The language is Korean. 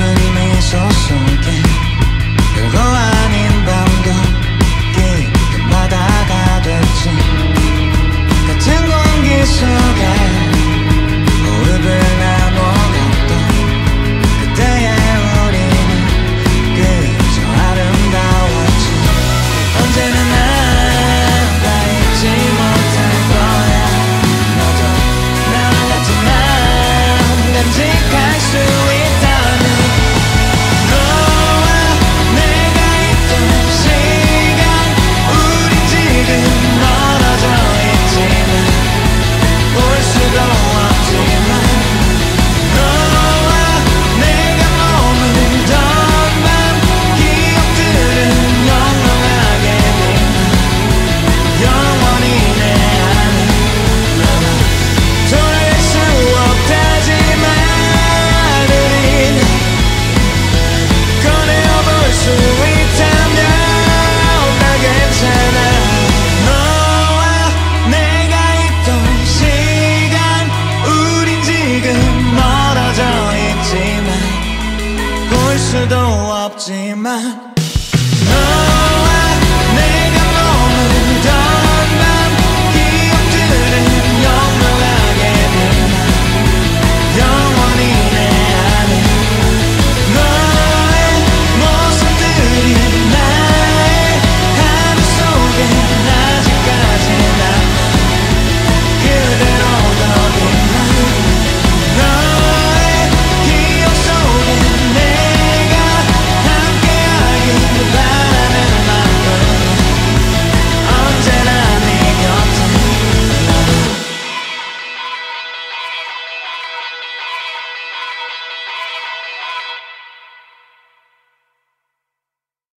붉은 미소 속에 별거 아닌 밤도 깊은 바다가 됐지. 같은 공기 속에 호흡을 나눠갔던 그때의 우리는 그저 아름다웠지. 언제나 난 다 잊지 못할 거야. 너도 나 같은 난 간직할 수 있다면 너와 내가 있던 시간 우린 지금 멀어져 있지만 볼 수도 없지만 너와 내가 머물던 밤 기억들은 영롱하게 빛나 영원히 내 안에 남아. 돌아갈 수 없다지만 우린 꺼내어볼 수 있다면 다 괜찮아. 너와 내가 있던 시간 우린 지금 멀어져 있지만 볼 수도 없지만